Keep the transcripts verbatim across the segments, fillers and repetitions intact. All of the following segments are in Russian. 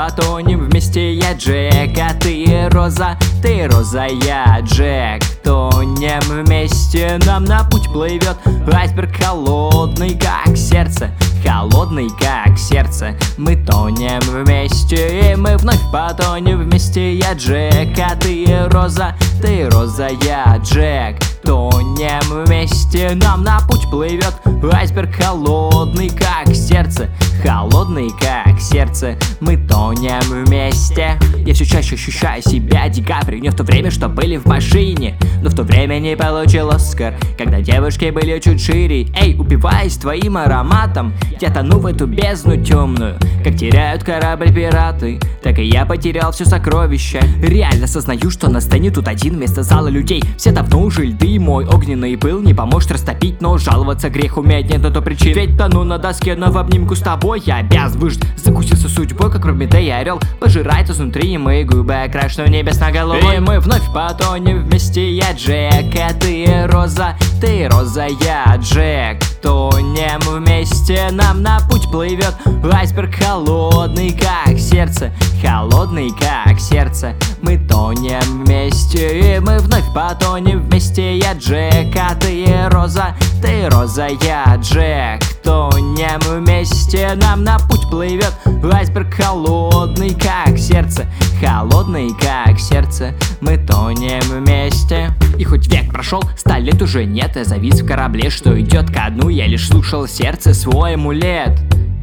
потонем вместе. Я Джек, а ты Роза, ты Роза, я Джек. Тонем вместе, нам на путь плывет айсберг холодный, как сердце, холодный, как сердце. Мы тонем вместе, и мы вновь потонем вместе. Я Джек, а ты Роза, ты Роза, я Джек. Тонем вместе, нам на путь плывет айсберг холодный, как сердце, холодный, как сердце. Мы тонем вместе. Я все чаще ощущаю себя Ди Каприо. Не в то время, что были в машине, но в то время не получил Оскар, когда девушки были чуть шире. Эй, упиваясь твоим ароматом, я тону в эту бездну темную. Как теряют корабль пираты, так и я потерял все сокровища. Реально сознаю, что на сцене тут один вместо зала людей. Все давно уже льды, мой огненный пыл не поможет растопить, но жаловаться грех, уметь нет на то причин. Ведь тону на доске, но в обнимку с тобой я обязан выжить. Закусился судьбой, как Прометей орел, пожирает изнутри мои губы, окрашены в небесноголовой. И мы вновь потонем вместе. Я Джек, а ты Роза, ты Роза, я Джек. Тонем вместе, нам на путь плывет айсберг холодный, как сердце, холодный, как сердце. Мы тонем вместе, и мы вновь потонем вместе. Я Джек, а ты Роза, ты Роза, я Джек. Тонем вместе, нам на путь плывет айсберг холодный, как сердце, холодный, как сердце. Мы тонем вместе. И хоть век прошел, ста лет уже нет, я завис в корабле, что идет ко дну. Я лишь слушал сердце, свой амулет.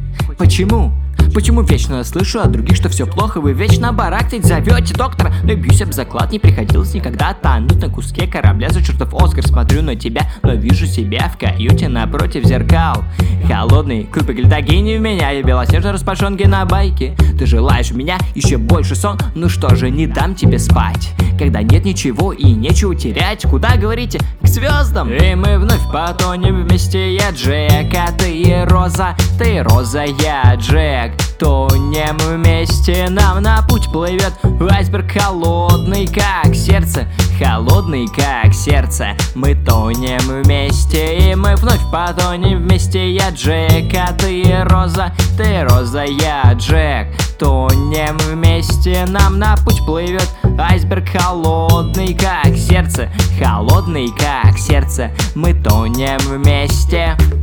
Почему? Почему вечно слышу от других, что все плохо? Вы вечно барахтать зовете доктора. Но бьюсь об заклад, не приходилось никогда тонуть на куске корабля за чертов Оскар. Смотрю на тебя, но вижу себя в каюте напротив зеркал. Холодный кубик льда, гений в меня и белоснежной распашонки на байке. Ты желаешь меня еще больше сон? Ну что же, не дам тебе спать, когда нет ничего и нечего терять. Куда, говорите? К звездам. И мы вновь потонем вместе. Я Джек, а ты Роза, ты Роза, я Джек. Тонем вместе, нам на путь плывет айсберг холодный, как сердце, холодный, как сердце. Мы тонем вместе, и мы вновь потонем вместе. Я Джек, а ты Роза, ты Роза, я Джек. Тонем вместе, нам на путь плывет айсберг холодный, как сердце, холодный, как сердце. Мы тонем вместе.